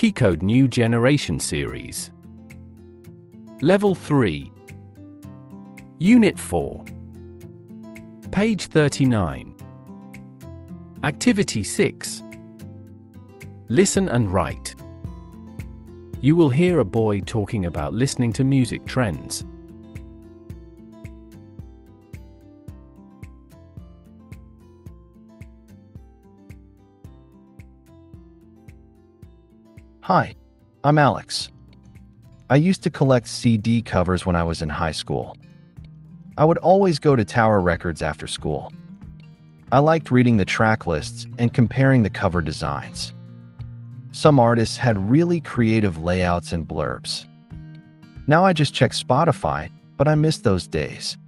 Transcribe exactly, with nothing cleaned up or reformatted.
Keycode New Generation Series. Level three. Unit four. Page thirty-nine. Activity six. Listen and write. You will hear a boy talking about listening to music trends. Hi, I'm Alex. I used to collect C D covers when I was in high school. I would always go to Tower Records after school. I liked reading the track lists and comparing the cover designs. Some artists had really creative layouts and blurbs. Now I just check Spotify, but I miss those days.